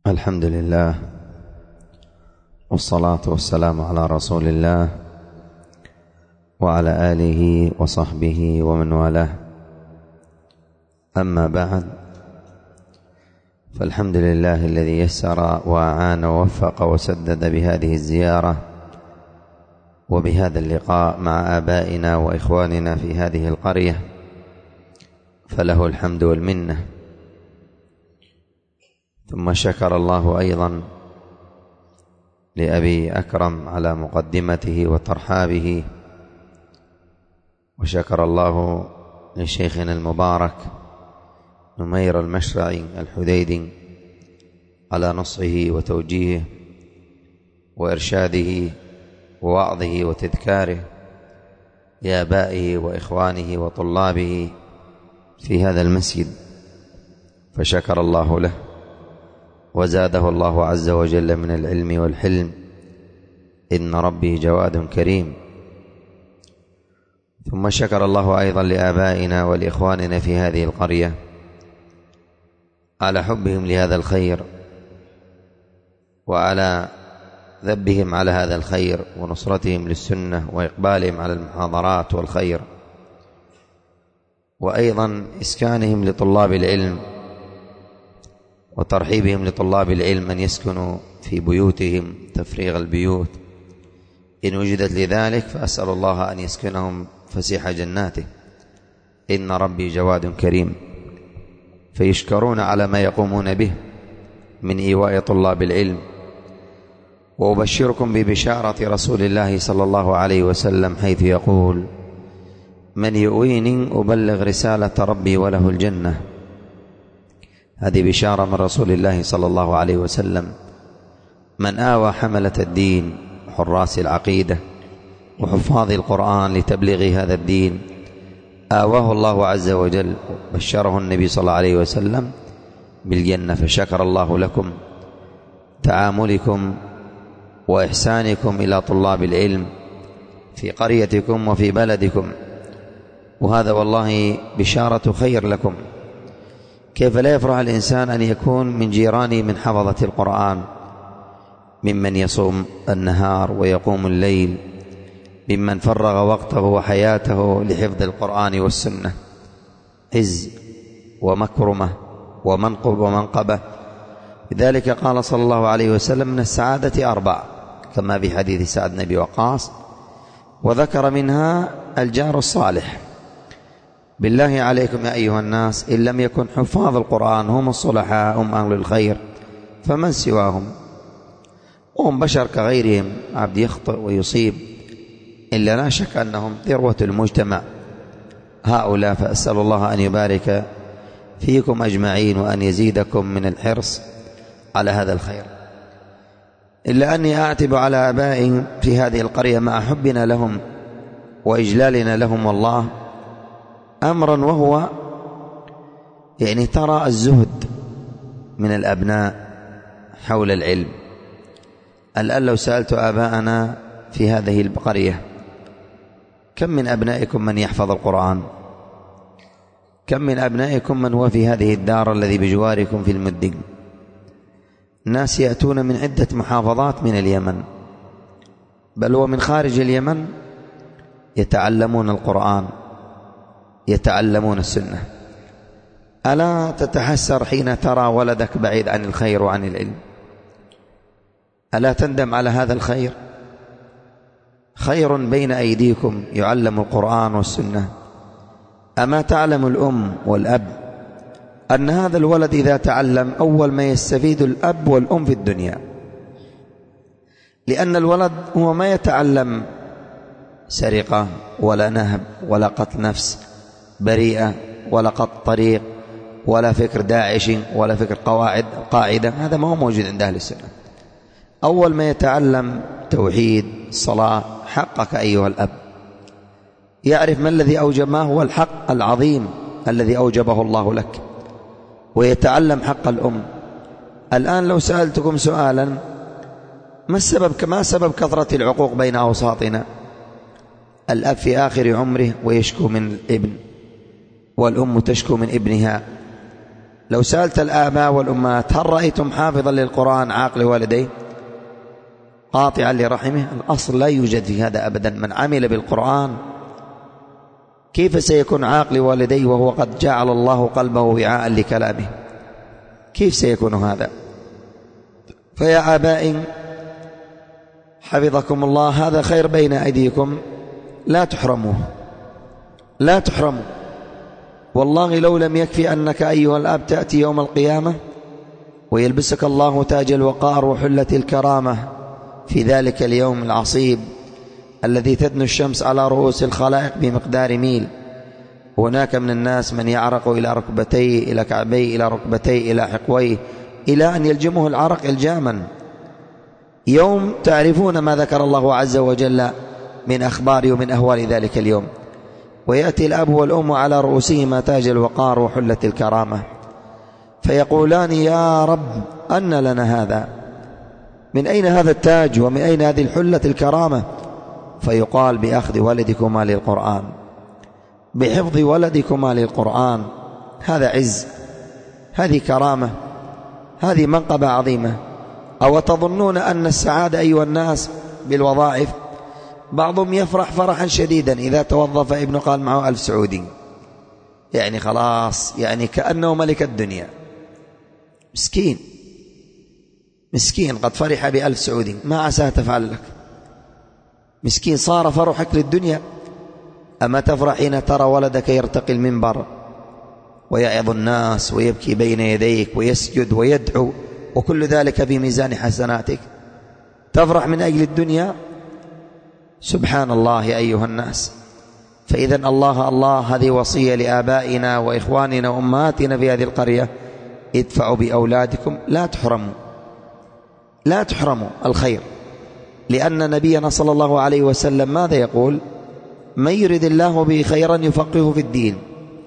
الحمد لله والصلاة والسلام على رسول الله وعلى آله وصحبه ومن والاه. أما بعد، فالحمد لله الذي يسر وأعان ووفق وسدد بهذه الزيارة وبهذا اللقاء مع آبائنا وإخواننا في هذه القرية، فله الحمد والمنة. ثم شكر الله أيضا لأبي أكرم على مقدمته وترحابه، وشكر الله لشيخنا المبارك نمير المشرعي الحديدي على نصحه وتوجيهه وإرشاده ووعظه وتذكاره لآبائه وإخوانه وطلابه في هذا المسجد، فشكر الله له وزاده الله عز وجل من العلم والحلم، إن ربي جواد كريم. ثم شكر الله أيضا لآبائنا ولإخواننا في هذه القرية على حبهم لهذا الخير وعلى ذبهم على هذا الخير ونصرتهم للسنة وإقبالهم على المحاضرات والخير، وأيضا إسكانهم لطلاب العلم وترحيبهم لطلاب العلم أن يسكنوا في بيوتهم، تفريغ البيوت إن وجدت لذلك، فأسأل الله أن يسكنهم فسيح جناته، إن ربي جواد كريم. فيشكرون على ما يقومون به من إيواء طلاب العلم. وأبشركم ببشارة رسول الله صلى الله عليه وسلم حيث يقول: من يؤويني أبلغ رسالة ربي وله الجنة. هذه بشارة من رسول الله صلى الله عليه وسلم. من آوى حملة الدين وحراس العقيدة وحفاظ القرآن لتبليغ هذا الدين آواه الله عز وجل، بشره النبي صلى الله عليه وسلم بالجنة. فشكر الله لكم تعاملكم وإحسانكم إلى طلاب العلم في قريتكم وفي بلدكم، وهذا والله بشارة خير لكم. كيف لا يفرح الإنسان أن يكون من جيرانه من حفظة القرآن، ممن يصوم النهار ويقوم الليل، ممن فرغ وقته وحياته لحفظ القرآن والسنة، عز ومكرمة ومنقب ومنقبة. لذلك قال صلى الله عليه وسلم: من السعادة 4، كما في حديث سعد بن أبي وقاص، وذكر منها الجار الصالح. بالله عليكم يا أيها الناس، إن لم يكن حفاظ القرآن هم الصلحاء هم أهل الخير، فمن سواهم؟ وهم بشر كغيرهم، عبد يخطئ ويصيب، إلا لا شك أنهم ذروة المجتمع هؤلاء. فأسأل الله أن يبارك فيكم أجمعين وأن يزيدكم من الحرص على هذا الخير. إلا أني أعتب على آبائهم في هذه القرية مع حبنا لهم وإجلالنا لهم والله أمرا، وهو ترى الزهد من الأبناء حول العلم. الآن لو سألت آباءنا في هذه القرية: كم من أبنائكم من يحفظ القرآن؟ كم من أبنائكم من هو في هذه الدار الذي بجواركم في المدق؟ ناس يأتون من عدة محافظات من اليمن، بل ومن خارج اليمن، يتعلمون القرآن، يتعلمون السنة. ألا تتحسر حين ترى ولدك بعيد عن الخير وعن العلم؟ ألا تندم على هذا الخير؟ خير بين أيديكم يعلم القرآن والسنة. أما تعلم الأم والأب أن هذا الولد إذا تعلم أول ما يستفيد الأب والأم في الدنيا، لأن الولد هو ما يتعلم سرقة ولا نهب ولا قتل نفس بريئة ولا قطع طريق ولا فكر داعش ولا فكر قاعدة، هذا ما هو موجود عند أهل السنة. أول ما يتعلم توحيد، صلاة، حقك أيها الأب، يعرف ما الذي أوجب، ما هو الحق العظيم الذي أوجبه الله لك، ويتعلم حق الأم. الآن لو سألتكم سؤالا: ما سبب كثرة العقوق بين أوساطنا؟ الأب في آخر عمره ويشكو من الابن، والأم تشكو من ابنها، لو سألت الآباء والأمهات هل رأيتم حافظا للقرآن عاقل والديه قاطعا لرحمه؟ الأصل لا يوجد في هذا أبدا. من عمل بالقرآن كيف سيكون عاقل والديه وهو قد جعل الله قلبه وعاء لكلامه؟ كيف سيكون هذا؟ فيا آبائي حفظكم الله هذا خير بين أيديكم، لا تحرموه، لا تحرموا. والله لو لم يكفي أنك أيها الأب تأتي يوم القيامة ويلبسك الله تاج الوقار وحلة الكرامة في ذلك اليوم العصيب الذي تدنو الشمس على رؤوس الخلائق بمقدار ميل، هناك من الناس من يعرق إلى ركبتيه، إلى كعبيه، إلى ركبتيه، إلى حقويه، إلى أن يلجمه العرق إلجاما. يوم تعرفون ما ذكر الله عز وجل من أخبار ومن أهوال ذلك اليوم، ويأتي الأب والأم على رؤوسهما تاج الوقار وحلة الكرامة، فيقولان يا رب أن لنا هذا؟ من أين هذا التاج ومن أين هذه الحلة الكرامة؟ فيقال بأخذ ولدكما للقرآن، بحفظ ولدكما للقرآن. هذا عز، هذه كرامة، هذه منقبة عظيمة. أو تظنون أن السعادة أيها الناس بالوظائف؟ بعضهم يفرح فرحا شديدا إذا توظف ابنه قال معه 1000 سعودي، يعني خلاص، يعني كأنه ملك الدنيا. مسكين مسكين قد فرح ب1000 سعودي، ما عساها تفعل لك؟ مسكين صار فرحك للدنيا. أما تفرح حين ترى ولدك يرتقي المنبر ويعظ الناس ويبكي بين يديك ويسجد ويدعو وكل ذلك في ميزان حسناتك؟ تفرح من أجل الدنيا؟ سبحان الله أيها الناس. فإذا الله هذه وصية لآبائنا وإخواننا وأمهاتنا في هذه القرية، ادفعوا بأولادكم، لا تحرموا، لا تحرموا الخير. لأن نبينا صلى الله عليه وسلم ماذا يقول؟ من يرد الله به خيرا يفقهه في الدين.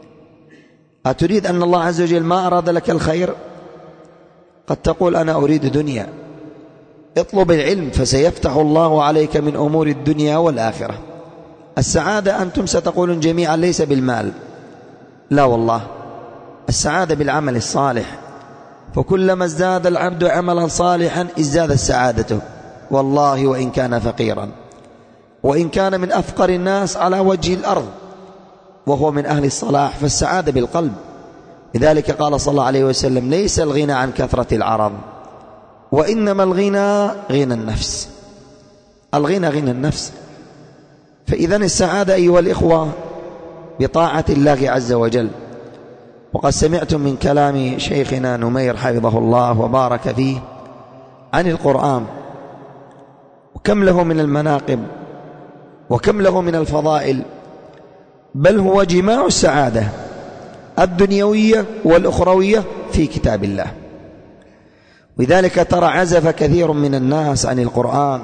أتريد أن الله عز وجل ما أراد لك الخير؟ قد تقول أنا أريد دنيا، اطلب العلم فسيفتح الله عليك من أمور الدنيا والآخرة. السعادة أنتم ستقولون جميعا ليس بالمال، لا والله، السعادة بالعمل الصالح. فكلما ازداد العبد عملا صالحا ازدادت سعادته، والله وإن كان فقيرا، وإن كان من أفقر الناس على وجه الأرض وهو من أهل الصلاح، فالسعادة بالقلب. لذلك قال صلى الله عليه وسلم ليس الغنى عن كثرة العرض، وإنما الغنى غنى النفس. الغنى غنى النفس. فإذا السعادة أيها الإخوة بطاعة الله عز وجل. وقد سمعتم من كلام شيخنا نمير حفظه الله وبارك فيه عن القرآن، وكم له من المناقب وكم له من الفضائل، بل هو جماع السعادة الدنيوية والأخروية في كتاب الله. لذلك ترى عزف كثير من الناس عن القرآن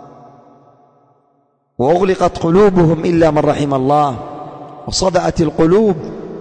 وأغلقت قلوبهم إلا من رحم الله، وصدأت القلوب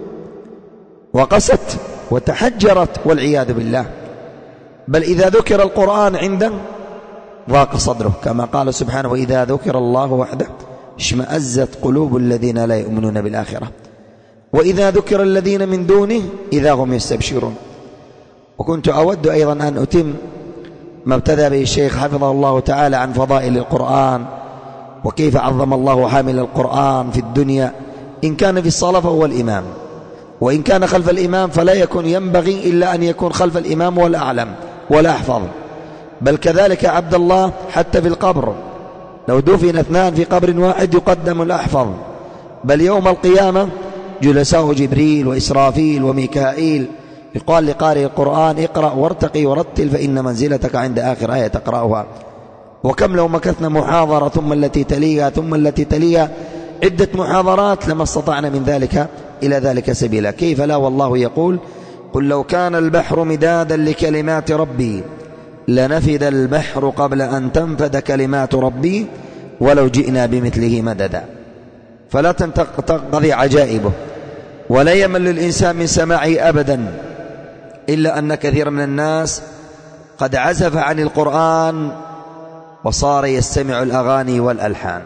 وقست وتحجرت والعياذ بالله. بل إذا ذكر القرآن عنده ضاق صدره، كما قال سبحانه وإذا ذكر الله وحده اشمأزت قلوب الذين لا يؤمنون بالآخرة، وإذا ذكر الذين من دونه إذا هم يستبشرون. وكنت أود أيضا أن أتم ما ابتدأ به الشيخ حفظه الله تعالى عن فضائل القرآن، وكيف عظم الله حامل القرآن في الدنيا. إن كان في الصلاة فهو الإمام، وإن كان خلف الإمام فلا يكون ينبغي إلا أن يكون خلف الإمام والأعلم والأحفظ. بل كذلك عبد الله حتى في القبر، لو دفن اثنان في قبر واحد يقدم الأحفظ. بل يوم القيامة جلساء جبريل وإسرافيل وميكائيل يقال لقارئ القرآن اقرأ وارتقي ورتل فإن منزلتك عند آخر آية تقرأها. وكم لو مكثنا محاضرة ثم التي تليها ثم التي تليها، عدة محاضرات لما استطعنا من ذلك إلى ذلك سبيلا. كيف لا؟ والله يقول قل لو كان البحر مدادا لكلمات ربي لنفد البحر قبل أن تنفد كلمات ربي ولو جئنا بمثله مددا. فلا تنقضي عجائبه، ولا يمل الإنسان من سماعه أبدا، إلا أن كثير من الناس قد عزف عن القرآن وصار يستمع الأغاني والألحان.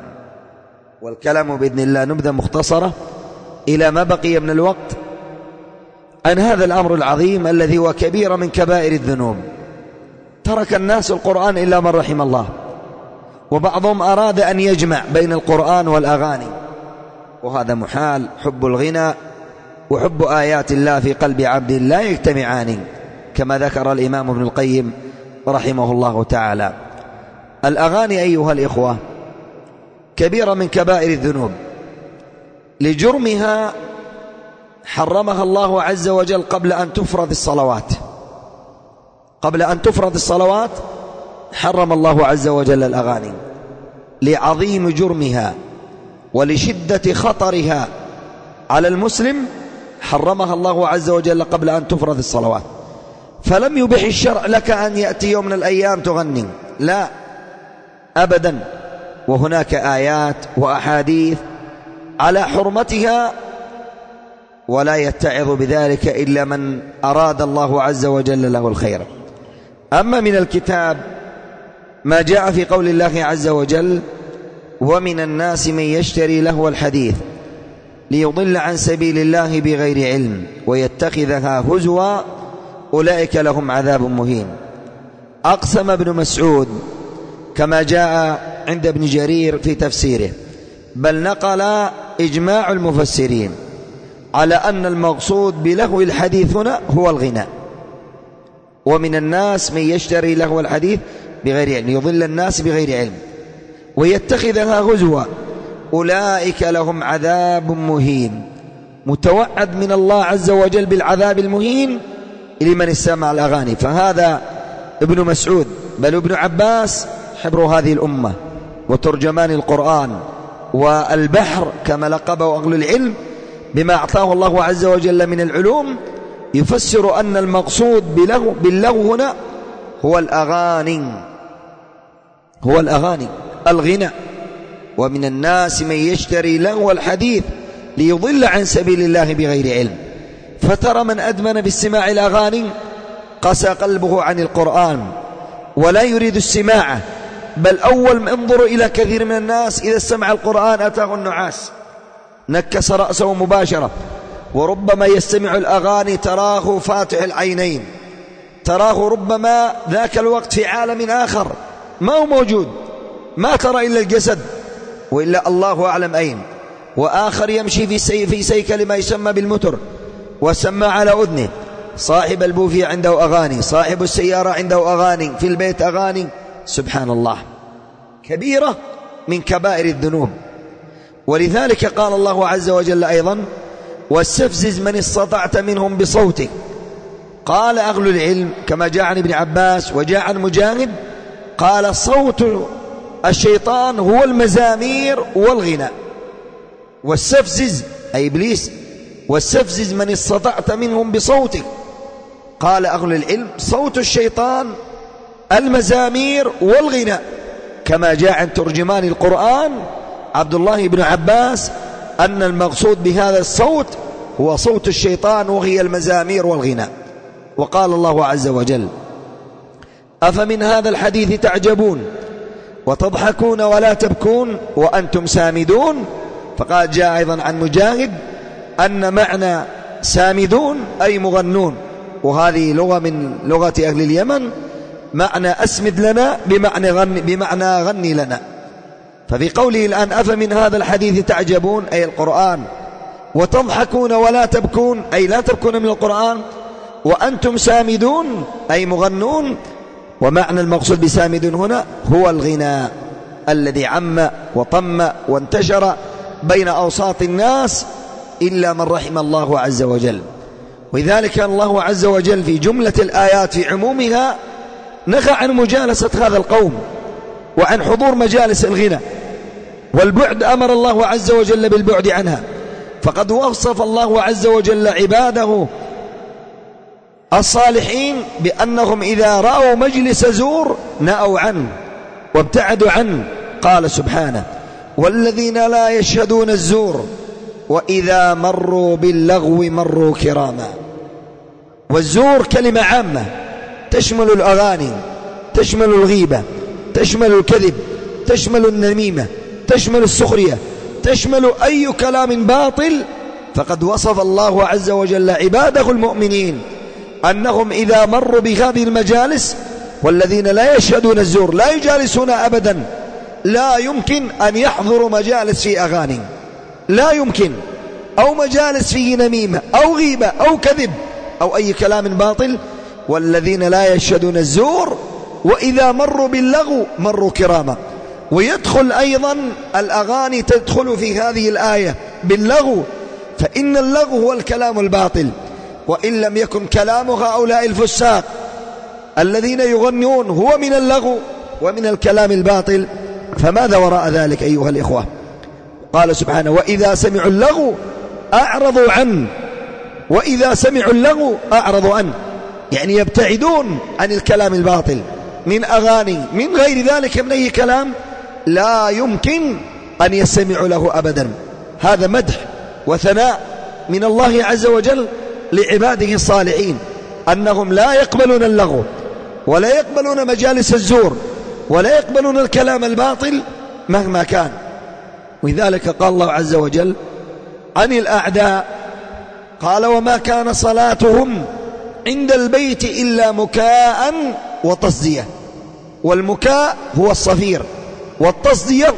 والكلام بإذن الله نبذة مختصرة إلى ما بقي من الوقت عن هذا الأمر العظيم الذي هو كبير من كبائر الذنوب. ترك الناس القرآن إلا من رحم الله، وبعضهم أراد أن يجمع بين القرآن والأغاني، وهذا محال. حب الغنى وحب آيات الله في قلب عبد لا يجتمعان، كما ذكر الإمام ابن القيم رحمه الله تعالى. الأغاني أيها الإخوة كبيرة من كبائر الذنوب، لجرمها حرمها الله عز وجل قبل أن تفرض الصلوات. قبل أن تفرض الصلوات حرم الله عز وجل الأغاني لعظيم جرمها ولشدة خطرها على المسلم، حرمها الله عز وجل قبل أن تفرض الصلوات. فلم يبح الشرع لك أن يأتي يوم من الأيام تغني، لا أبدا، وهناك آيات وأحاديث على حرمتها، ولا يتعظ بذلك إلا من أراد الله عز وجل له الخير. أما من الكتاب ما جاء في قول الله عز وجل: ومن الناس من يشتري لهو الحديث ليضل عن سبيل الله بغير علم ويتخذها هزوا أولئك لهم عذاب مهين. أقسم ابن مسعود كما جاء عند ابن جرير في تفسيره، بل نقل إجماع المفسرين على أن المقصود بلهو الحديث هنا هو الغناء. ومن الناس من يشتري لهو الحديث بغير علم، يضل الناس بغير علم ويتخذها هزوا أولئك لهم عذاب مهين. متوعد من الله عز وجل بالعذاب المهين لمن استمع الأغاني. فهذا ابن مسعود بل ابن عباس حبر هذه الأمة وترجمان القرآن والبحر كما لقبه أهل العلم بما أعطاه الله عز وجل من العلوم، يفسر أن المقصود باللهو هنا هو الأغاني الغنى. ومن الناس من يشتري لهو الحديث ليضل عن سبيل الله بغير علم. فترى من أدمن باستماع الأغاني قسى قلبه عن القرآن ولا يريد السماعة، بل أول انظروا إلى كثير من الناس إذا استمع القرآن أتاه النعاس، نكس رأسه مباشرة. وربما يستمع الأغاني تراه فاتح العينين، تراه ربما ذاك الوقت في عالم آخر ما هو موجود، ما ترى إلا الجسد وإلا الله أعلم أين. وآخر يمشي في سيكل ما يسمى بالمتر وسمى على أذنه. صاحب البوفية عنده أغاني، صاحب السيارة عنده أغاني، في البيت أغاني. سبحان الله، كبيرة من كبائر الذنوب. ولذلك قال الله عز وجل أيضا: واستفزز من استطعت منهم بصوتك. قال أهل العلم كما جاء عن ابن عباس وجاء عن مجاهد، قال صوت الشيطان هو المزامير والغناء. واستفزز أي إبليس، واستفزز من استطعت منهم بصوتك. قال أهل العلم صوت الشيطان المزامير والغناء، كما جاء عن ترجمان القرآن عبد الله بن عباس أن المقصود بهذا الصوت هو صوت الشيطان وهي المزامير والغناء. وقال الله عز وجل: أفمن هذا الحديث تعجبون وتضحكون ولا تبكون وأنتم سامدون. فقال جاء أيضا عن مجاهد أن معنى سامدون أي مغنون، وهذه لغة من لغة أهل اليمن، معنى أسمد لنا بمعنى غني لنا. ففي قوله الآن أفمن هذا الحديث تعجبون أي القرآن، وتضحكون ولا تبكون أي لا تبكون من القرآن، وأنتم سامدون أي مغنون. ومعنى المقصود بسامدون هنا هو الغناء الذي عم وطم وانتشر بين أوساط الناس إلا من رحم الله عز وجل. ولذلك الله عز وجل في جملة الآيات في عمومها نهى عن مجالسة هذا القوم وعن حضور مجالس الغنى والبعد، أمر الله عز وجل بالبعد عنها. فقد وصف الله عز وجل عباده الصالحين بأنهم إذا رأوا مجلس زور نأوا عنه وابتعدوا عنه. قال سبحانه: والذين لا يشهدون الزور وإذا مروا باللغو مروا كراما. والزور كلمة عامة تشمل الأغاني، تشمل الغيبة، تشمل الكذب، تشمل النميمة، تشمل السخرية، تشمل أي كلام باطل فقد وصف الله عز وجل عباده المؤمنين أنهم إذا مروا بهذه المجالس، والذين لا يشهدون الزور لا يجالسون أبدا، لا يمكن أن يحضروا مجالس في أغاني، لا يمكن، أو مجالس فيه نميمة أو غيبة أو كذب أو أي كلام باطل. والذين لا يشهدون الزور وإذا مروا باللغو مروا كراما. ويدخل أيضا الأغاني، تدخل في هذه الآية باللغو، فإن اللغو هو الكلام الباطل، وإن لم يكن كلام هؤلاء الفساق الذين يغنون هو من اللغو ومن الكلام الباطل، فماذا وراء ذلك أيها الإخوة؟ قال سبحانه: وإذا سمعوا اللغو أعرضوا عنه. وإذا سمعوا اللغو أعرضوا عنه، يعني يبتعدون عن الكلام الباطل من أغاني من غير ذلك من أي كلام، لا يمكن أن يستمعوا له أبدا. هذا مدح وثناء من الله عز وجل لعباده الصالحين، أنهم لا يقبلون اللغو ولا يقبلون مجالس الزور ولا يقبلون الكلام الباطل مهما كان. ولذلك قال الله عز وجل عن الأعداء، قال: وما كان صلاتهم عند البيت إلا مكاء وتصدية. والمكاء هو الصفير، والتصدية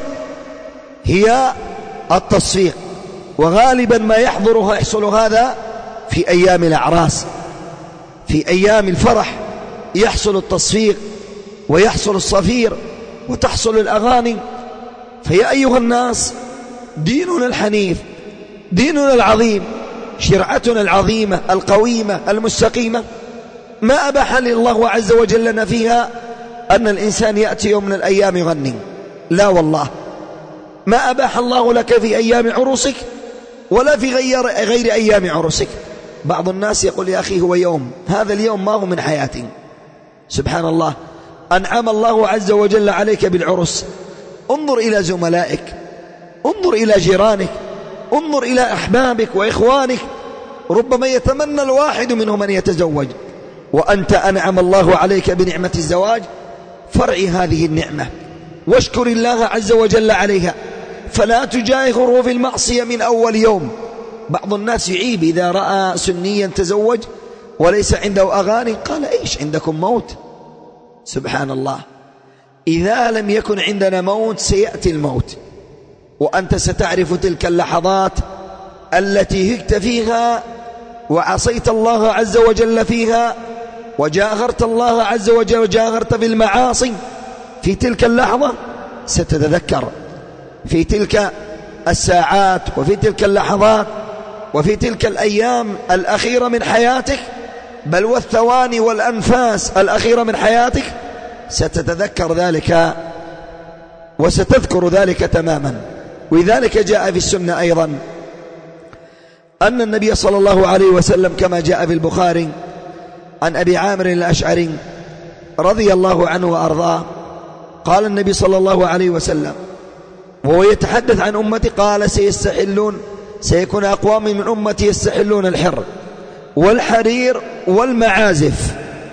هي التصفيق. وغالبا ما يحصل هذا في أيام الأعراس، في أيام الفرح يحصل التصفيق ويحصل الصفير وتحصل الأغاني. فيا أيها الناس، ديننا الحنيف، ديننا العظيم، شرعتنا العظيمة القويمة المستقيمة، ما أباح الله عز وجل لنا فيها أن الإنسان يأتي يوم من الأيام يغني، لا والله، ما أباح الله لك في أيام عروسك ولا في غير أيام عروسك. بعض الناس يقول: يا أخي هو يوم، هذا اليوم ما هو من حياتي. سبحان الله، أنعم الله عز وجل عليك بالعرس. انظر إلى زملائك، انظر إلى جيرانك، انظر إلى أحبابك وإخوانك، ربما يتمنى الواحد منهم أن يتزوج، وأنت أنعم الله عليك بنعمة الزواج. فرعي هذه النعمة واشكر الله عز وجل عليها، فلا تجاهره في المعصية من أول يوم. بعض الناس يعيب إذا رأى سنيا تزوج وليس عنده أغاني، قال: إيش عندكم موت؟ سبحان الله، إذا لم يكن عندنا موت سيأتي الموت، وأنت ستعرف تلك اللحظات التي هكت فيها وعصيت الله عز وجل فيها وجاهرت الله عز وجل وجاهرت بالمعاصي. في تلك اللحظة ستتذكر، في تلك الساعات وفي تلك اللحظات وفي تلك الأيام الأخيرة من حياتك، بل والثواني والأنفاس الأخيرة من حياتك، ستتذكر ذلك وستذكر ذلك تماما. ولذلك جاء في السنة أيضا أن النبي صلى الله عليه وسلم كما جاء في البخاري عن أبي عامر الأشعري رضي الله عنه وأرضاه، قال النبي صلى الله عليه وسلم وهو يتحدث عن أمتي، قال: سيكون أقوام من أمتي يستحلون الحر والحرير والمعازف.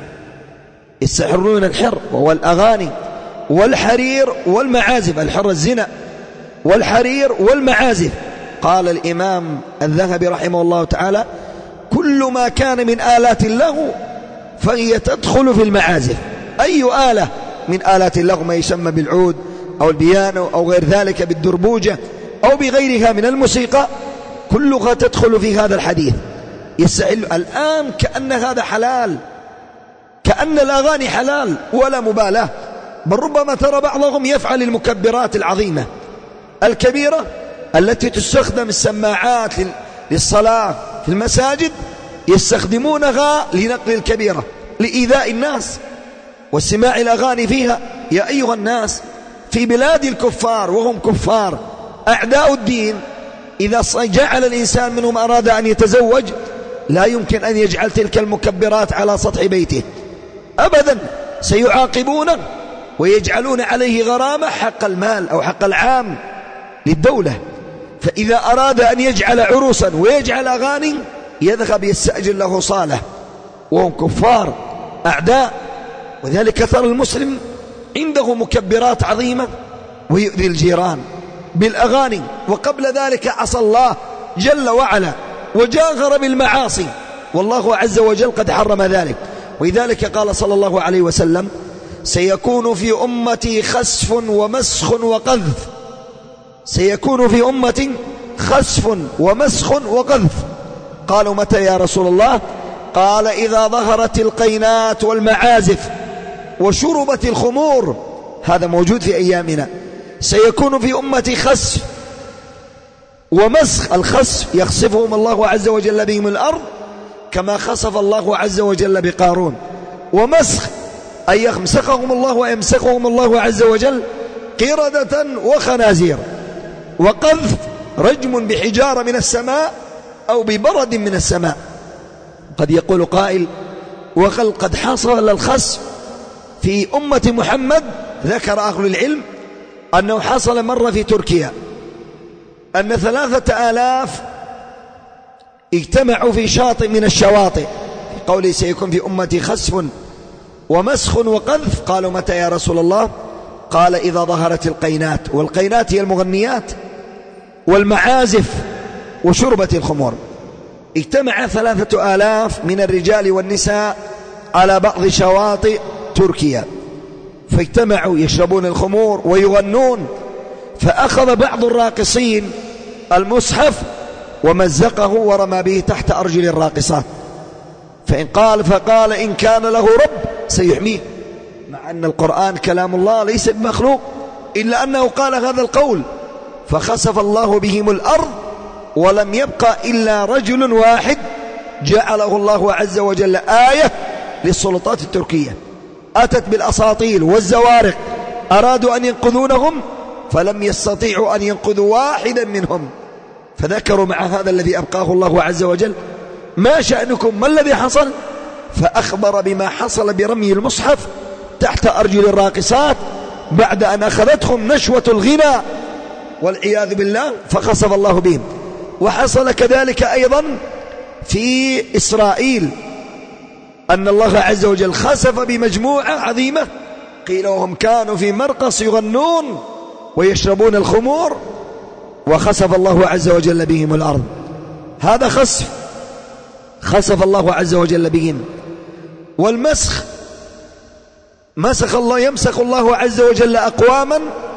يستحلون الحر وهو الأغاني، والحرير والمعازف، الحر الزنا، والحرير والمعازف. قال الإمام الذهبي رحمه الله تعالى: كل ما كان من آلات اللغو فهي تدخل في المعازف. أي آلة من آلات اللغو، ما يسمى بالعود أو البيانو أو غير ذلك، بالدربوجة أو بغيرها من الموسيقى، كلها تدخل في هذا الحديث. يستحل الآن كأن هذا حلال، كأن الأغاني حلال ولا مبالاة، بل ربما ترى بعضهم يفعل المكبرات العظيمة الكبيرة التي تستخدم السماعات للصلاة في المساجد، يستخدمونها لنقل الكبيرة لإيذاء الناس واستماع الأغاني فيها. يا أيها الناس، في بلاد الكفار وهم كفار أعداء الدين، إذا جعل الإنسان منهم أراد أن يتزوج لا يمكن أن يجعل تلك المكبرات على سطح بيته أبدا، سيعاقبونه ويجعلون عليه غرامة حق المال أو حق العام للدولة. فإذا أراد أن يجعل عروسا ويجعل أغاني يذهب يستأجر له صالة، وهم كفار أعداء. وذلك كثر المسلم عنده مكبرات عظيمة ويؤذي الجيران بالأغاني، وقبل ذلك عصى الله جل وعلا وجاهر بالمعاصي، والله عز وجل قد حرم ذلك. ولذلك قال صلى الله عليه وسلم: سيكون في أمتي خسف ومسخ وقذف. سيكون في أمتي خسف ومسخ وقذف. قالوا: متى يا رسول الله؟ قال: إذا ظهرت القينات والمعازف وشربت الخمور. هذا موجود في أيامنا. سيكون في أمتي خسف ومسخ. الخسف يخسفهم الله عز وجل بهم الأرض كما خسف الله عز وجل بقارون. ومسخ أي يمسخهم الله ويمسخهم الله عز وجل قردة وخنازير. وقذف رجم بحجارة من السماء أو ببرد من السماء. قد يقول قائل: وقد قد حصل الخسف في أمة محمد. ذكر أهل العلم أنه حصل مرة في تركيا، أن 3000 اجتمعوا في شاطئ من الشواطئ. في قوله: سيكون في أمتي خسف ومسخ وقذف. قالوا: متى يا رسول الله؟ قال: إذا ظهرت القينات. والقينات هي المغنيات والمعازف وشربة الخمور. اجتمع 3000 من الرجال والنساء على بعض شواطئ تركيا، فاجتمعوا يشربون الخمور ويغنون. فأخذ بعض الراقصين المصحف ومزقه ورمى به تحت أرجل الراقصات. فقال: إن كان له رب سيحميه. مع أن القرآن كلام الله ليس بمخلوق، إلا أنه قال هذا القول. فخسف الله بهم الأرض ولم يبقى إلا رجل واحد جعله الله عز وجل آية للسلطات التركية. أتت بالأساطيل والزوارق، أرادوا أن ينقذونهم فلم يستطيعوا أن ينقذوا واحدا منهم. فذكروا مع هذا الذي أبقاه الله عز وجل: ما شأنكم؟ ما الذي حصل؟ فأخبر بما حصل برمي المصحف تحت أرجل الراقصات بعد أن أخذتهم نشوة الغنى والعياذ بالله، فخسف الله بهم. وحصل كذلك أيضا في إسرائيل، أن الله عز وجل خسف بمجموعة عظيمة، قيل وهم كانوا في مرقص يغنون ويشربون الخمور، وخسف الله عز وجل بهم الأرض. هذا خسف الله عز وجل بهم. والمسخ يمسخ الله عز وجل أقواما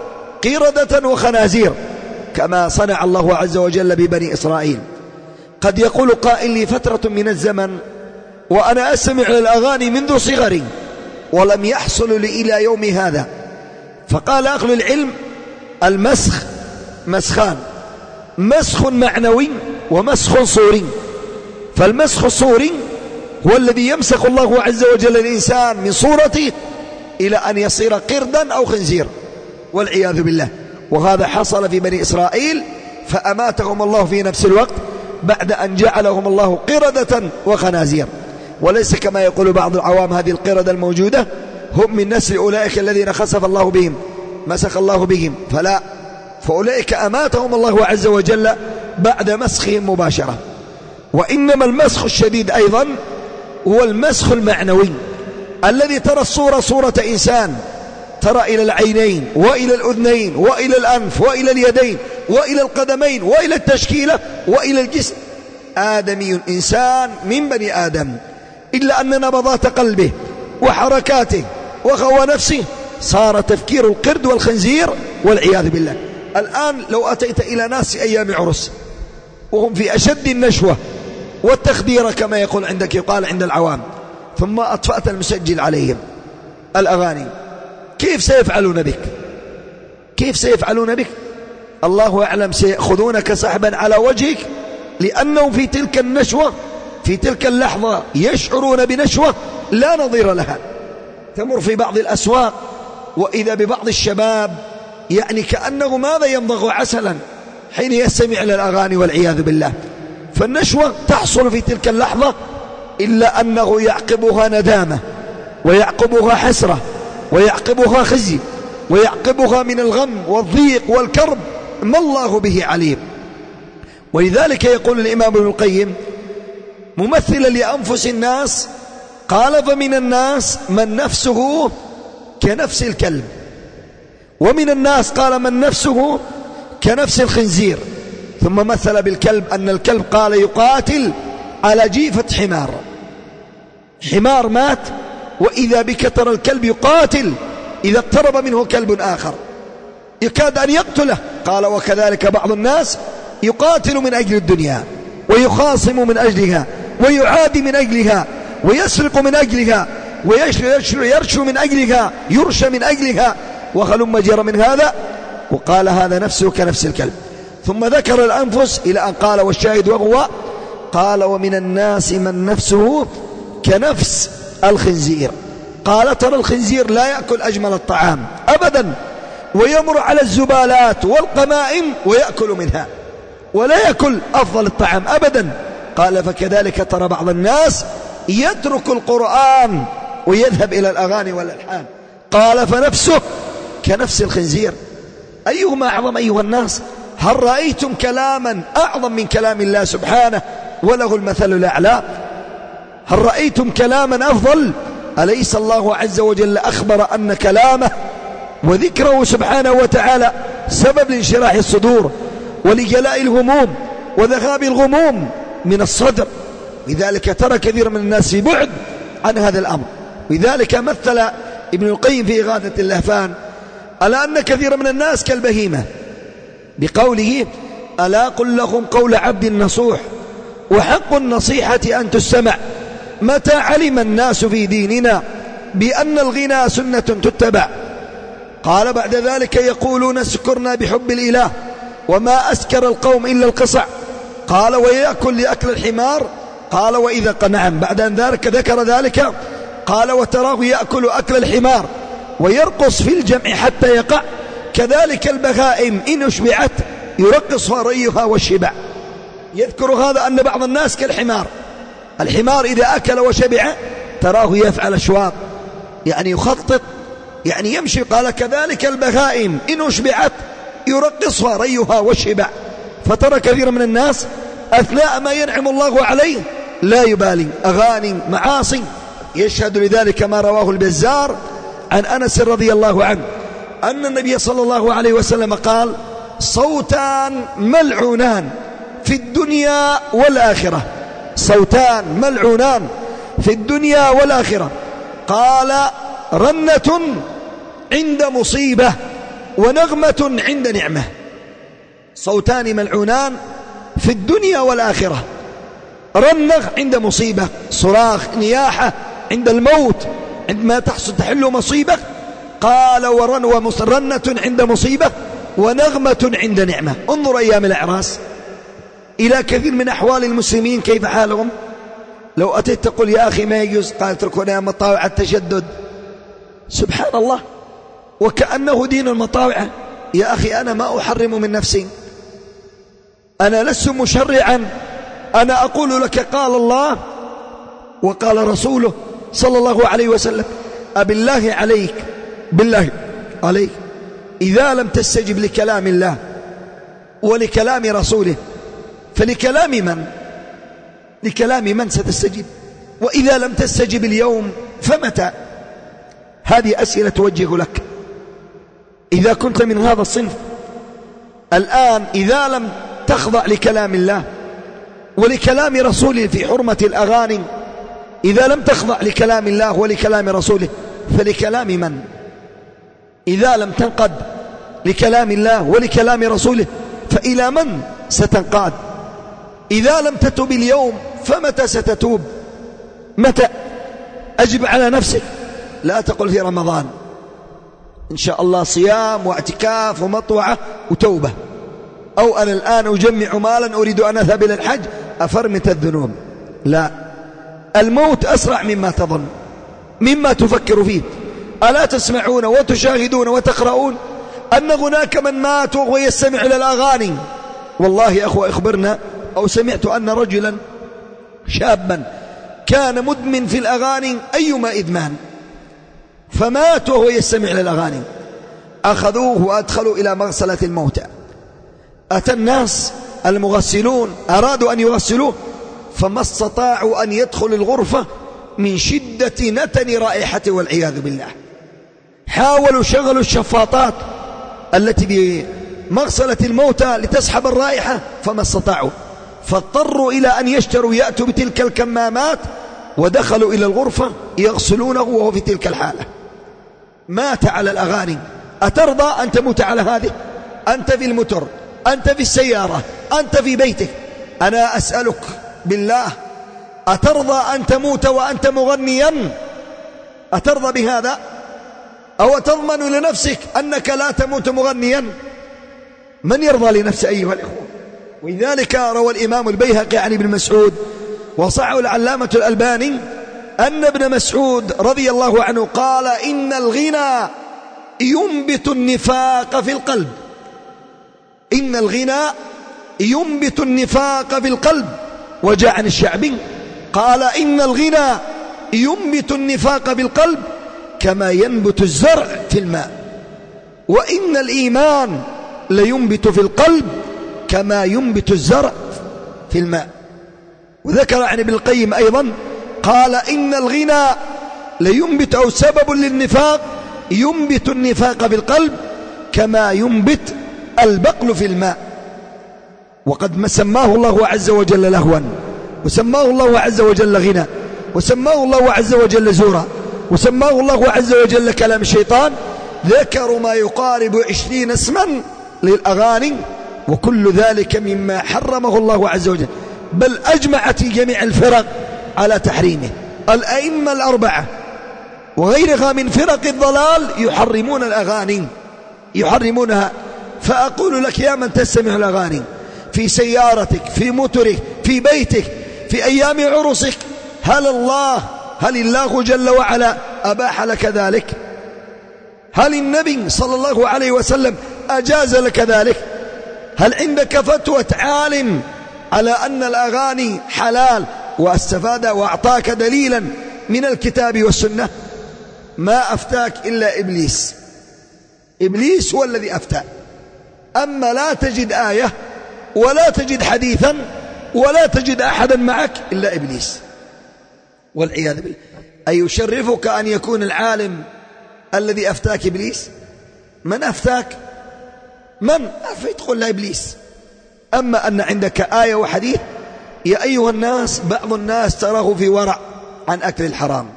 قردة وخنازير كما صنع الله عز وجل ببني إسرائيل. قد يقول قائل: لي فترة من الزمن وأنا أسمع الأغاني منذ صغري ولم يحصل لي إلى يوم هذا. فقال أهل العلم: المسخ مسخان: مسخ معنوي ومسخ صوري. فالمسخ الصوري هو الذي يمسخ الله عز وجل الإنسان من صورته إلى أن يصير قردا أو خنزير والعياذ بالله. وهذا حصل في بني إسرائيل، فأماتهم الله في نفس الوقت بعد أن جعلهم الله قردة وخنازير. وليس كما يقول بعض العوام هذه القردة الموجودة هم من نسل أولئك الذين خسف الله بهم، مسخ الله بهم، فلا، فأولئك أماتهم الله عز وجل بعد مسخهم مباشرة. وإنما المسخ الشديد أيضا هو المسخ المعنوي، الذي ترى الصورة صورة إنسان، ترى إلى العينين وإلى الأذنين وإلى الأنف وإلى اليدين وإلى القدمين وإلى التشكيلة وإلى الجسم، آدمي إنسان من بني آدم، إلا أن نبضات قلبه وحركاته وخوى نفسه صار تفكير القرد والخنزير والعياذ بالله. الآن لو أتيت إلى ناس أيام عرس وهم في أشد النشوة والتخدير كما يقال عند العوام، ثم أطفأت المسجل عليهم الأغاني، كيف سيفعلون بك؟ كيف سيفعلون بك؟ الله أعلم، سيأخذونك سحبا على وجهك، لأنهم في تلك النشوة، في تلك اللحظة يشعرون بنشوة لا نظير لها. تمر في بعض الأسواق وإذا ببعض الشباب يعني كأنه ماذا يمضغ عسلا حين يستمع إلى الأغاني والعياذ بالله. فالنشوة تحصل في تلك اللحظة، إلا أنه يعقبها ندامة ويعقبها حسرة ويعقبها خزي ويعقبها من الغم والضيق والكرب ما الله به عليم. ولذلك يقول الإمام ابن القيم ممثلا لأنفس الناس، قال: فمن الناس من نفسه كنفس الكلب، ومن الناس قال من نفسه كنفس الخنزير، ثم مثل بالكلب أن الكلب قال يقاتل على جيفة حمار، حمار مات وإذا بك ترى الكلب يقاتل إذا اقترب منه كلب آخر يكاد أن يقتله. قال وكذلك بعض الناس يقاتل من أجل الدنيا ويخاصم من أجلها ويعادي من أجلها ويسرق من أجلها ويرشو من أجلها يرشى من أجلها وهلم جرى من هذا. وقال هذا نفسه كنفس الكلب. ثم ذكر الأنفس إلى أن قال والشاهد وهو قال ومن الناس من نفسه كنفس الخنزير. قال ترى الخنزير لا يأكل أجمل الطعام أبدا ويمر على الزبالات والقمائم ويأكل منها ولا يأكل أفضل الطعام أبدا. قال فكذلك ترى بعض الناس يترك القرآن ويذهب إلى الأغاني والألحان. قال فنفسه كنفس الخنزير. أيهما أعظم أيها الناس؟ هل رأيتم كلاما أعظم من كلام الله سبحانه وله المثل الأعلى؟ هل رأيتم كلاما أفضل؟ أليس الله عز وجل أخبر أن كلامه وذكره سبحانه وتعالى سبب لانشراح الصدور ولجلاء الهموم وذهاب الغموم من الصدر؟ لذلك ترى كثير من الناس في بعد عن هذا الأمر. لذلك مثل ابن القيم في إغاثة اللهفان ألا أن كثير من الناس كالبهيمة بقوله ألا قل لهم قول عبد نصوح وحق النصيحة أن تستمع متى علم الناس في ديننا بأن الغنى سنة تتبع. قال بعد ذلك يقولون سكرنا بحب الإله وما أسكر القوم إلا القصع. قال ويأكل لأكل الحمار. قال وإذا نعم بعد أن ذكر ذلك قال وتراه يأكل أكل الحمار ويرقص في الجمع حتى يقع كذلك البهائم إن أشبعت يرقصها ريها والشبع. يذكر هذا أن بعض الناس كالحمار، الحمار إذا أكل وشبع تراه يفعل أشواط يعني يخطط يعني يمشي. قال كذلك البهائم إن أشبعت يرقصها ريها والشبع. فترى كثير من الناس أثناء ما ينعم الله عليه لا يبالي أغاني معاصي. يشهد لذلك ما رواه البزار عن أنس رضي الله عنه أن النبي صلى الله عليه وسلم قال صوتان ملعونان في الدنيا والآخرة، صوتان ملعونان في الدنيا والآخرة. قال رنة عند مصيبة ونغمة عند نعمة. صوتان ملعونان في الدنيا والآخرة، رنة عند مصيبة صراخ نياحة عند الموت عندما تحل مصيبة. قال ورنة عند مصيبة ونغمة عند نعمة. انظر أيام الأعراس إلى كثير من أحوال المسلمين كيف حالهم. لو أتيت تقول يا أخي ما يجوز قال اتركونا يا مطاوع التشدد. سبحان الله وكأنه دين المطاوعة. يا أخي أنا ما أحرم من نفسي، أنا لست مشرعا، أنا أقول لك قال الله وقال رسوله صلى الله عليه وسلم. أبالله عليك بالله عليك إذا لم تستجب لكلام الله ولكلام رسوله فلكلام من؟ لكلام من ستستجيب؟ وإذا لم تستجب اليوم فمتى؟ هذه أسئلة توجه لك إذا كنت من هذا الصنف. الآن إذا لم تخضع لكلام الله ولكلام رسوله في حرمة الأغاني، إذا لم تخضع لكلام الله ولكلام رسوله فلكلام من؟ إذا لم تنقد لكلام الله ولكلام رسوله فإلى من ستنقاد؟ إذا لم تتوب اليوم فمتى ستتوب؟ متى؟ أجب على نفسك. لا تقل في رمضان إن شاء الله صيام واعتكاف ومطوعة وتوبة، أو أنا الآن أجمع مالا أريد أن أذهب إلى الحج أفرمت الذنوب. لا، الموت أسرع مما تظن مما تفكر فيه. ألا تسمعون وتشاهدون وتقرؤون أن هناك من مات وهو يستمع إلى الأغاني؟ والله يا أخوة أخبرنا أو سمعت أن رجلا شابا كان مدمن في الأغاني أيما إدمان فمات وهو يستمع إلى الأغاني. أخذوه وأدخلوا إلى مغسلة الموتى. أتى الناس المغسلون أرادوا أن يغسلوه فما استطاعوا أن يدخل الغرفة من شدة نتن رائحته والعياذ بالله. حاولوا شغلوا الشفاطات التي مغسلة الموتى لتسحب الرائحة فما استطاعوا، فاضطروا إلى أن يشتروا يأتوا بتلك الكمامات، ودخلوا إلى الغرفة يغسلونه وهو في تلك الحالة. مات على الأغاني. أترضى أن تموت على هذه؟ أنت في المتر، أنت في السيارة، أنت في بيتك. أنا أسألك بالله، أترضى أن تموت وأنت مغنيا؟ أترضى بهذا؟ أو تضمن لنفسك أنك لا تموت مغنيا؟ من يرضى لنفسه أيها الإخوة؟ ولذلك روى الإمام البيهقي عن ابن مسعود وصححه العلامة الألباني أن ابن مسعود رضي الله عنه قال: إن الغنى ينبت النفاق في القلب. إن الغنى ينبت النفاق في القلب. وجاء عن الشعبي قال: إن الغنى ينبت النفاق في القلب كما ينبت الزرع في الماء، وإن الإيمان لينبت في القلب كما ينبت الزرع في الماء. وذكر عن ابن القيم أيضا قال: إن الغنى لينبت أو سبب للنفاق ينبت النفاق في القلب كما ينبت البقل في الماء. وقد سماه الله عز وجل لهوا، وسماه الله عز وجل غنى، وسماه الله عز وجل زورا، وسماه الله عز وجل كلام الشيطان. ذكروا ما يقارب 20 اسما للأغاني، وكل ذلك مما حرمه الله عز وجل، بل أجمعت جميع الفرق على تحريمه. الأئمة الأربعة وغيرها من فرق الضلال يحرمون الأغاني، يحرمونها. فأقول لك يا من تستمع الأغاني في سيارتك، في موترك، في بيتك، في أيام عرسك، هل الله جل وعلا أباح لك ذلك؟ هل النبي صلى الله عليه وسلم أجاز لك ذلك؟ هل عندك فتوى عالم على أن الأغاني حلال واستفاد وأعطاك دليلا من الكتاب والسنة؟ ما أفتاك إلا إبليس. إبليس هو الذي أفتى. أما لا تجد آية ولا تجد حديثا ولا تجد أحدا معك إلا إبليس، والعياذ بالله. أي يشرفك أن يكون العالم الذي أفتاك إبليس؟ من أفتاك؟ من أفتى؟ تقول لا إبليس. أما أن عندك آية وحديث، يا أيها الناس، بعض الناس تراه في ورع عن أكل الحرام،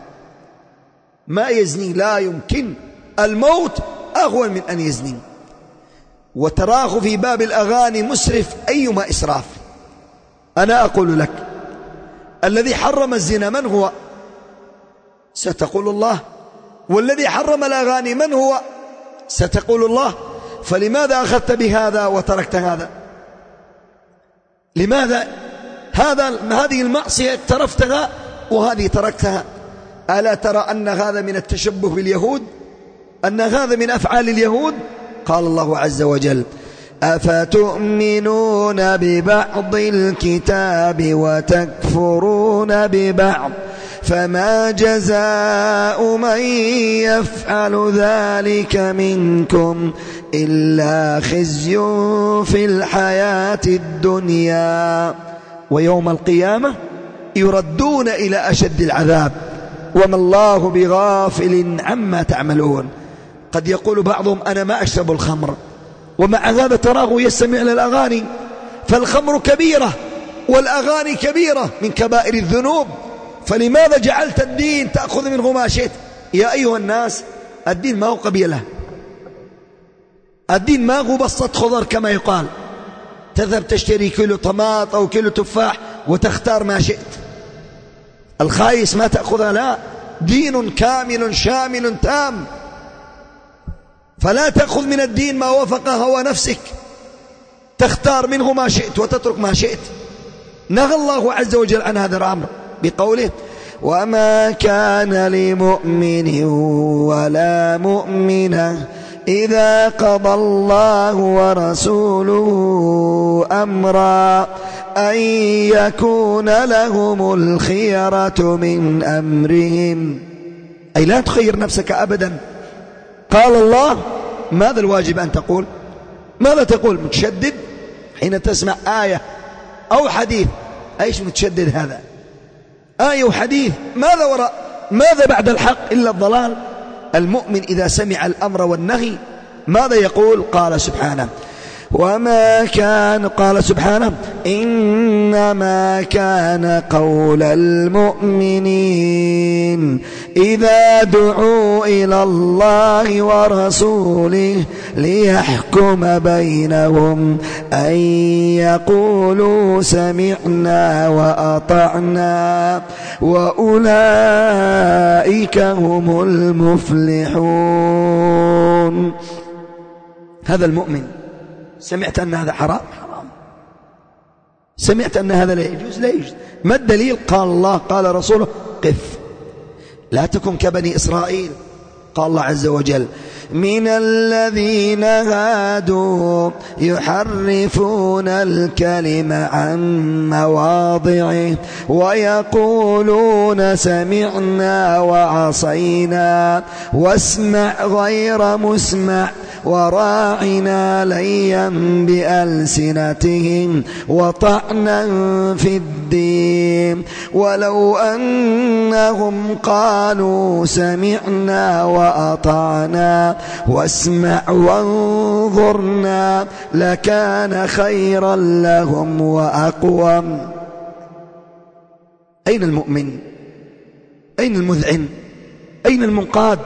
ما يزني، لا يمكن، الموت أهون من أن يزني، وتراه في باب الأغاني مسرف أيما إسراف. أنا أقول لك، الذي حرم الزنا من هو؟ ستقول الله. والذي حرم الأغاني من هو؟ ستقول الله. فلماذا أخذت بهذا وتركت هذا؟ لماذا هذه المعصية اقترفتها وهذه تركتها؟ ألا ترى أن هذا من التشبه باليهود؟ أن هذا من أفعال اليهود؟ قال الله عز وجل: أفتؤمنون ببعض الكتاب وتكفرون ببعض فما جزاء من يفعل ذلك منكم إلا خزي في الحياة الدنيا ويوم القيامة يردون إلى أشد العذاب وما الله بغافل عما تعملون. قد يقول بعضهم: أنا ما أشرب الخمر، ومع هذا تراه يستمع للأغاني. فالخمر كبيرة والأغاني كبيرة من كبائر الذنوب، فلماذا جعلت الدين تأخذ منه ما شئت؟ يا أيها الناس، الدين ما هو قبيلة، الدين ما هو بسط خضر كما يقال تذهب تشتري كيلو طماط أو كيلو تفاح وتختار ما شئت. الخايس ما تأخذها، لا، دين كامل شامل تام. فلا تأخذ من الدين ما وافق هوى نفسك، تختار منه ما شئت وتترك ما شئت. نهى الله عز وجل عن هذا الأمر بقوله: وما كان لمؤمن ولا مؤمنة إذا قضى الله ورسوله أمرا أن يكون لهم الخيرة من أمرهم. أي لا تخير نفسك أبدا. قال الله، ماذا الواجب أن تقول؟ ماذا تقول؟ متشدد حين تسمع آية أو حديث. أيش متشدد هذا؟ آية وحديث، ماذا وراء؟ ماذا بعد الحق إلا الضلال؟ المؤمن إذا سمع الأمر والنهي ماذا يقول؟ قال سبحانه: وما كان، قال سبحانه: إنما كان قول المؤمنين إذا دعوا إلى الله ورسوله ليحكم بينهم أن يقولوا سمعنا وأطعنا وأولئك هم المفلحون. هذا المؤمن. سمعت أن هذا حرام؟ حرام. سمعت أن هذا لا يجوز؟ لا يجوز. ما الدليل؟ قال الله قال رسوله: قف، لا تكن كبني إسرائيل. قال الله عز وجل: من الذين هادوا يحرفون الكلم عن مواضعه ويقولون سمعنا وعصينا واسمع غير مسمع وراعنا ليا بألسنتهم وطعنا في الدين ولو أنهم قالوا سمعنا وأطعنا واسمع وانظرنا لكان خيرا لهم وأقوم. أين المؤمن؟ أين المذعن؟ أين المنقاد؟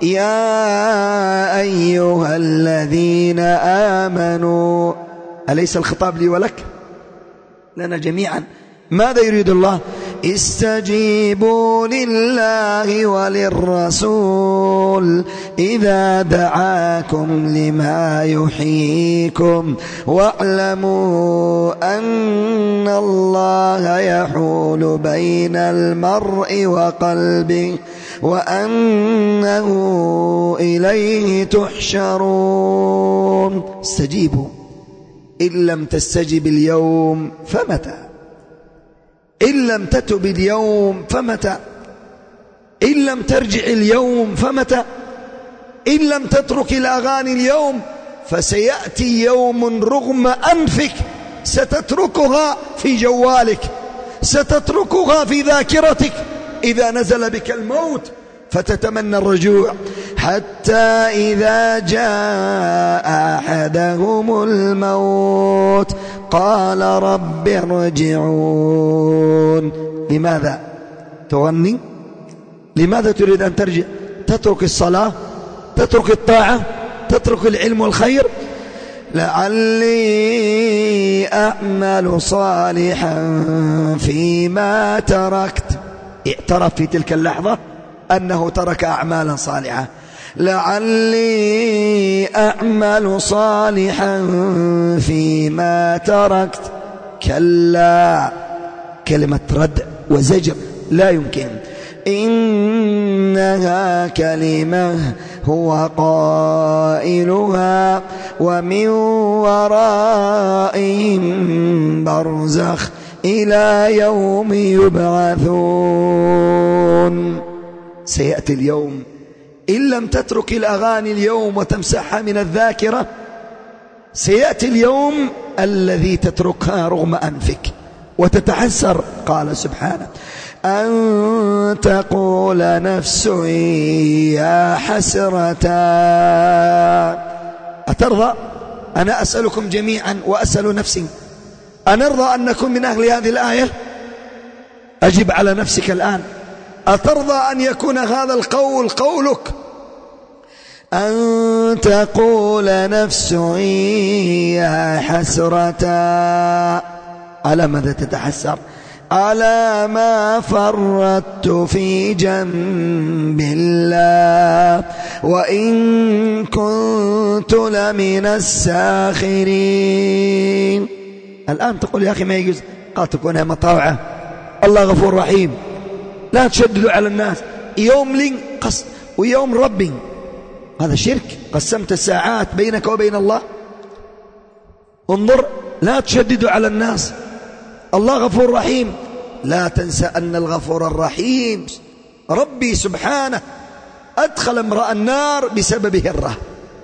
يا أيها الذين آمنوا، أليس الخطاب لي ولك؟ لنا جميعا. ماذا يريد الله؟ استجيبوا لله وللرسول إذا دعاكم لما يحييكم واعلموا أن الله يحول بين المرء وقلبه وأنه إليه تحشرون. استجيبوا. إن لم تستجب اليوم فمتى؟ إن لم تتب اليوم فمتى؟ إن لم ترجع اليوم فمتى؟ إن لم تترك الأغاني اليوم فسيأتي يوم رغم أنفك ستتركها في جوالك، ستتركها في ذاكرتك إذا نزل بك الموت فتتمنى الرجوع، حتى إذا جاء أحدهم الموت قال رب ارجعون. لماذا تغني؟ لماذا تريد أن ترجع؟ تترك الصلاة، تترك الطاعة، تترك العلم والخير. لعلي أعمل صالحا فيما تركت. اعترف في تلك اللحظة أنه ترك أعمالا صالحة. لعلي أعمل صالحا فيما تركت. كلا، كلمة ردع وزجر، لا يمكن. إنها كلمة هو قائلها ومن ورائهم برزخ إلى يوم يبعثون. سيأتي اليوم إن لم تترك الأغاني اليوم وتمسحها من الذاكرة، سيأتي اليوم الذي تتركها رغم أنفك وتتحسر. قال سبحانه: أن تقول نفس يا حسرة. أترضى؟ أنا أسألكم جميعا وأسأل نفسي، أنرضى أن نكون من أهل هذه الآية؟ أجب على نفسك الآن. أترضى أن يكون هذا القول قولك؟ أن تقول نفس يا حسرة. على ماذا تتحسر؟ على ما فرطت في جنب الله وإن كنت لمن الساخرين. الآن تقول يا أخي ما يجوز. قال تكونها مطاوعة، الله غفور رحيم، لا تشددوا على الناس. يوم لي قصد ويوم ربي، هذا شرك. قسمت الساعات بينك وبين الله. انظر، لا تشددوا على الناس، الله غفور رحيم. لا تنسى أن الغفور الرحيم ربي سبحانه أدخل امرأ النار بسبب هرة،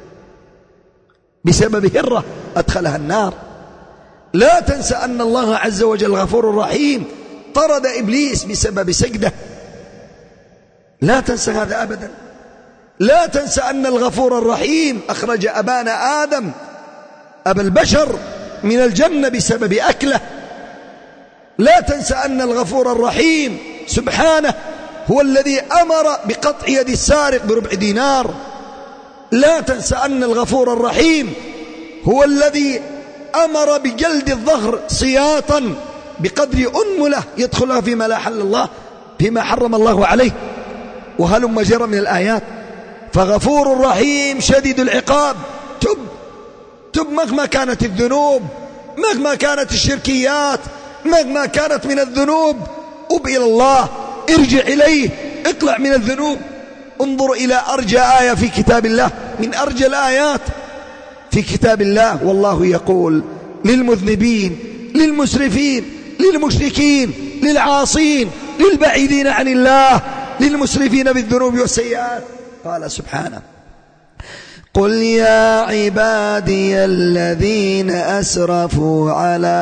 بسبب هرة أدخلها النار. لا تنسى أن الله عز وجل غفور رحيم طرد إبليس بسبب سجده. لا تنسى هذا أبدا. لا تنسى أن الغفور الرحيم أخرج أبانا آدم أبى البشر من الجنة بسبب أكله. لا تنسى أن الغفور الرحيم سبحانه هو الذي أمر بقطع يد السارق بربع دينار. لا تنسى أن الغفور الرحيم هو الذي أمر بجلد الظهر صياطا بقدر أنملة يدخلها فيما لا حل الله فيما حرم الله عليه، وهلم جرى من الآيات. فغفور رحيم شديد العقاب. تب مهما كانت الذنوب، مهما كانت الشركيات، مهما كانت من الذنوب، أب إلى الله، ارجع إليه، اطلع من الذنوب. انظر إلى أرجى آية في كتاب الله، من أرجى الآيات في كتاب الله، والله يقول للمذنبين، للمسرفين، للمشركين، للعاصين، للبعيدين عن الله، للمسرفين بالذنوب والسيئات، قال سبحانه: قل يا عبادي الذين أسرفوا على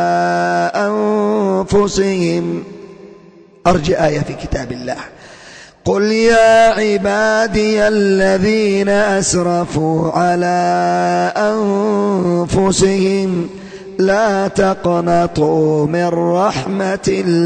أنفسهم. أرجى آية في كتاب الله: قل يا عبادي الذين أسرفوا على أنفسهم لا تقنطوا من رحمة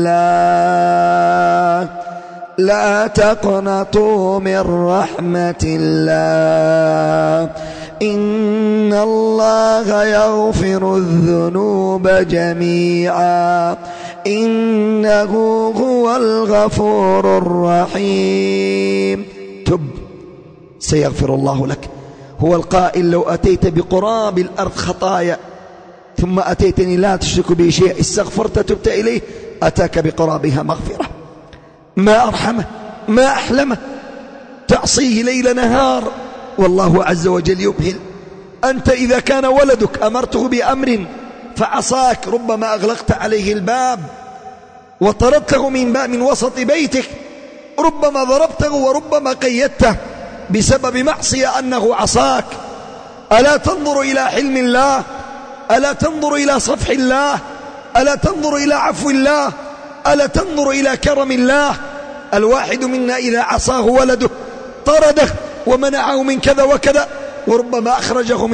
الله، لا تقنطوا من رحمة الله، إن الله يغفر الذنوب جميعا إنه هو الغفور الرحيم. تب سيغفر الله لك. هو القائل: لو أتيت بقراب الأرض خطايا ثم أتيتني لا تشرك بي شيء استغفرت تبت إليه أتاك بقرابها مغفرة. ما أرحمه، ما أحلمه، تعصيه ليل نهار والله عز وجل يبهل. أنت إذا كان ولدك أمرته بأمر فعصاك، ربما أغلقت عليه الباب وطردته من وسط بيتك، ربما ضربته وربما قيدته بسبب معصية أنه عصاك. ألا تنظر إلى حلم الله؟ ألا تنظر إلى صفح الله؟ ألا تنظر إلى عفو الله؟ ألا تنظر إلى كرم الله؟ الواحد منا إذا عصاه ولده طرده ومنعه من كذا وكذا، وربما أخرجه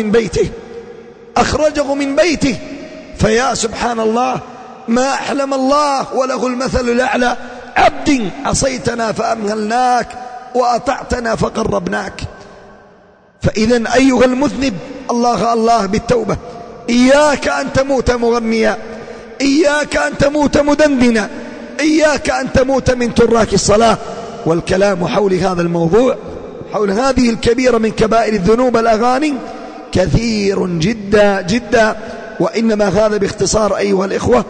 من بيته. فيا سبحان الله، ما أحلم الله وله المثل الأعلى. عبد عصيتنا فأمهلناك وأطعتنا فقربناك. فإذا أيها المذنب، الله بالتوبة. إياك أن تموت مغنيا، إياك أن تموت مدندنا، إياك أن تموت من تراك الصلاة. والكلام حول هذا الموضوع، حول هذه الكبيرة من كبائر الذنوب الأغاني، كثير جدا جدا، وإنما هذا باختصار أيها الإخوة.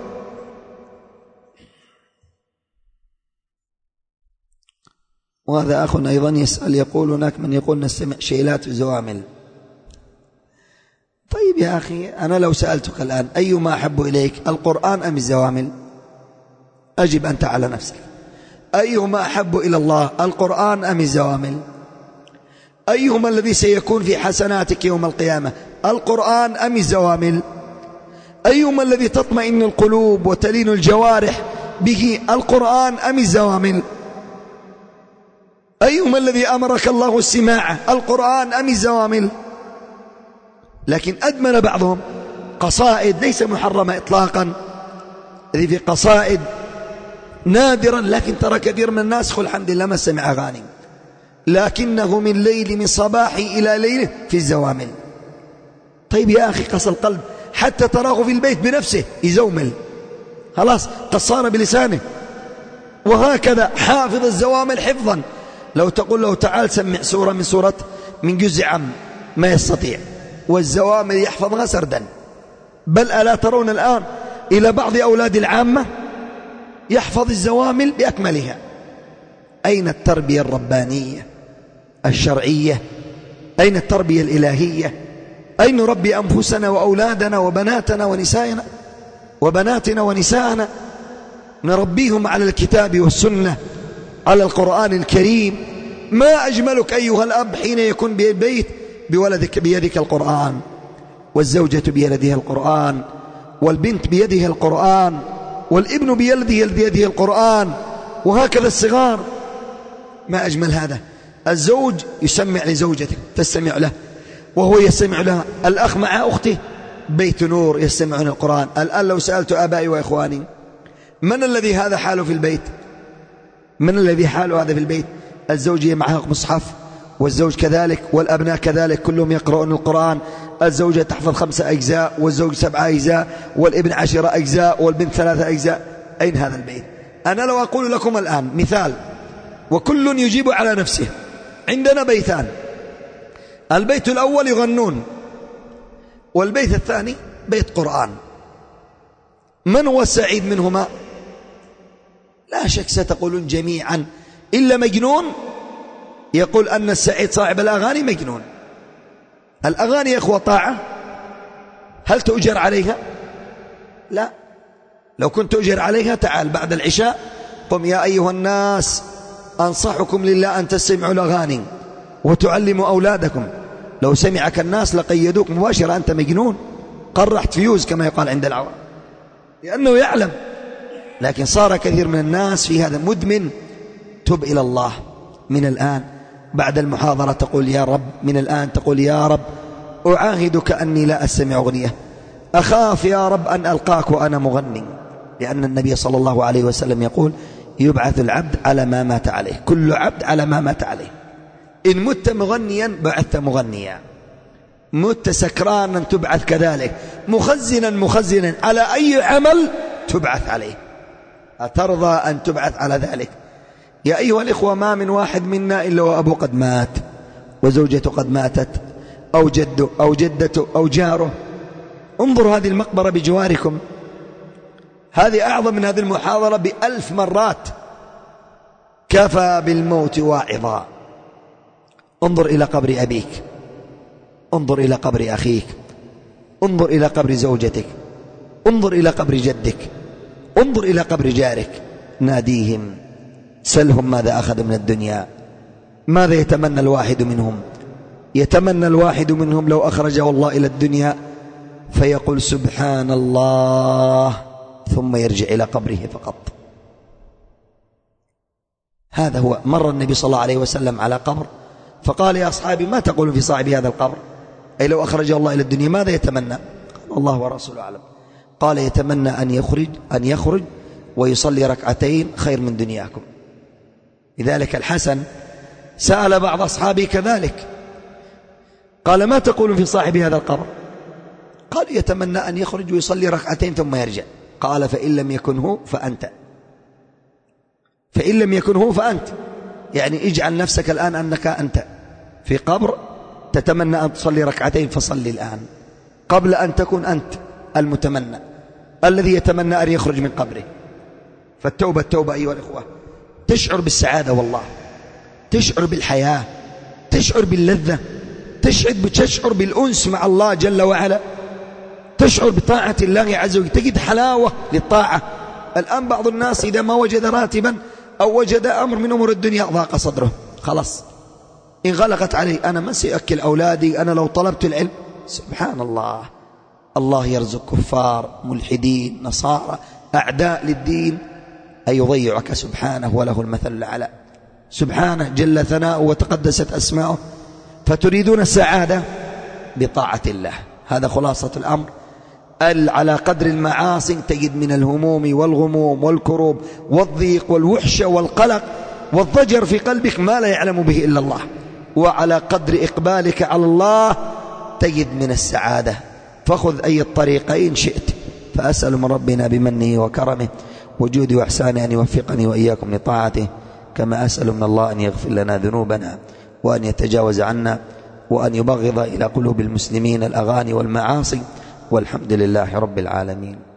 وهذا أخ أيضا يسأل يقول: هناك من يقول نستمع شيلات وزوامل. طيب يا أخي، أنا لو سألتك الآن أيما أحب إليك، القرآن أم الزوامل؟ أجب أنت على نفسك. أيهما أحب إلى الله، القرآن أم الزوامل؟ أيهما الذي سيكون في حسناتك يوم القيامة، القرآن أم الزوامل؟ أيهما الذي تطمئن القلوب وتلين الجوارح به، القرآن أم الزوامل؟ أيهما الذي أمرك الله السماعة، القرآن أم الزوامل؟ لكن أدمن بعضهم قصائد ليس محرمة إطلاقا، الذي في قصائد نادرا، لكن ترى كثير من الناس قل الحمد لله ما سمع أغاني، لكنه من صباحي إلى ليله في الزوامل. طيب يا أخي، قسى القلب، حتى تراه في البيت بنفسه يزومل، خلاص قصار بلسانه. وهكذا حافظ الزوامل حفظا، لو تقول له تعال سمع سورة من جزء عام ما يستطيع، والزوامل يحفظها سردا. بل ألا ترون الآن إلى بعض أولاد العامة يحفظ الزوامل بأكملها؟ أين التربية الربانية الشرعية؟ أين التربية الإلهية؟ أين نربي أنفسنا وأولادنا وبناتنا ونسائنا وبناتنا ونسائنا؟ نربيهم على الكتاب والسنة، على القرآن الكريم. ما أجملك أيها الأب حين يكون بالبيت بولدك بيدك القرآن، والزوجة بيدها القرآن، والبنت بيدها القرآن، والابن بيده القرآن، وهكذا الصغار. ما أجمل هذا. الزوج يسمع لزوجته تستمع له وهو يستمع لها، الأخ مع أخته بيت نور يستمعون القرآن. الآن لو سألت آبائي وإخواني من الذي هذا حاله في البيت؟ من الذي حاله هذا في البيت؟ الزوجية معها مصحف، والزوج كذلك، والأبناء كذلك كلهم يقرؤون القرآن. الزوجة تحفظ 5 أجزاء، والزوج 7 أجزاء، والابن 10 أجزاء، والبنت 3 أجزاء. أين هذا البيت؟ أنا لو أقول لكم الآن مثال وكل يجيب على نفسه. عندنا بيتان، البيت الأول يغنون، والبيت الثاني بيت قرآن. من هو السعيد منهما؟ لا شك ستقولون جميعا إلا مجنون يقول أن السعيد صاحب الأغاني مجنون. الأغاني يا إخوة طاعة، هل تؤجر عليها؟ لا. لو كنت تؤجر عليها تعال بعد العشاء قم يا أيها الناس أنصحكم لله أن تستمعوا الأغاني وتعلموا أولادكم. لو سمعك الناس لقيدوك مباشرة، أنت مجنون، قرحت فيوز كما يقال عند العوام، لأنه يعلم. لكن صار كثير من الناس في هذا مدمن. تب إلى الله من الآن، بعد المحاضرة تقول يا رب، من الآن تقول يا رب أعاهدك أني لا أستمع أغنية، أخاف يا رب أن ألقاك وأنا مغني. لأن النبي صلى الله عليه وسلم يقول يبعث العبد على ما مات عليه، كل عبد على ما مات عليه. إن مت مغنيا بعثت مغنيا، مت سكرانا تبعث كذلك، مخزنا على أي عمل تبعث عليه. أترضى أن تبعث على ذلك؟ يا أيها الإخوة ما من واحد منا إلا وأبوه قد مات، وزوجته قد ماتت، أو جده أو جدته أو جاره. انظروا هذه المقبرة بجواركم، هذه أعظم من هذه المحاضرة ب1000 مرات. كفى بالموت واعظا. انظر إلى قبر أبيك، انظر إلى قبر أخيك، انظر إلى قبر زوجتك، انظر إلى قبر جدك، انظر إلى قبر جارك. ناديهم، سلهم ماذا أخذ من الدنيا. ماذا يتمنى الواحد منهم؟ يتمنى الواحد منهم لو أخرجه الله إلى الدنيا فيقول سبحان الله، ثم يرجع إلى قبره فقط. هذا هو. مر النبي صلى الله عليه وسلم على قبر فقال يا أصحابي ما تقولون في صاحب هذا القبر؟ أي لو أخرجه الله إلى الدنيا ماذا يتمنى؟ قال الله ورسوله أعلم. قال يتمنى أن يخرج ويصلي 2 ركعتين خير من دنياكم. لذلك الحسن سأل بعض أصحابه كذلك، قال ما تقول في صاحب هذا القبر؟ قال يتمنى أن يخرج ويصلي 2 ركعتين ثم يرجع. قال فإن لم يكن هو فأنت، فإن لم يكن هو فأنت. يعني اجعل نفسك الآن أنك أنت في قبر تتمنى أن تصلي 2 ركعتين، فصلي الآن قبل أن تكون أنت المتمنى الذي يتمنى أن يخرج من قبره. فالتوبة التوبة أيها الإخوة، تشعر بالسعادة والله، تشعر بالحياة، تشعر باللذة، تشعر بالأنس مع الله جل وعلا، تشعر بطاعة الله عز وجل، تجد حلاوة للطاعة. الآن بعض الناس إذا ما وجد راتبا أو وجد أمر من أمور الدنيا ضاق صدره، خلاص انغلقت عليه، أنا من سيأكل أولادي؟ أنا لو طلبت العلم. سبحان الله، الله يرزق كفار ملحدين نصارى أعداء للدين أن يضيعك سبحانه وله المثل الأعلى، سبحانه جل ثناؤه وتقدست أسماؤه. فتريدون السعادة بطاعة الله. هذا خلاصة الأمر. على قدر المعاصي تجد من الهموم والغموم والكروب والضيق والوحشة والقلق والضجر في قلبك ما لا يعلم به إلا الله. وعلى قدر إقبالك على الله تجد من السعادة. فخذ أي الطريقين شئت. فأسأل من ربنا بمنه وكرمه وجوده وإحسانه أن يوفقني وإياكم لطاعته، كما أسأل من الله أن يغفر لنا ذنوبنا وأن يتجاوز عنا وأن يبغض إلى قلوب المسلمين الأغاني والمعاصي. والحمد لله رب العالمين.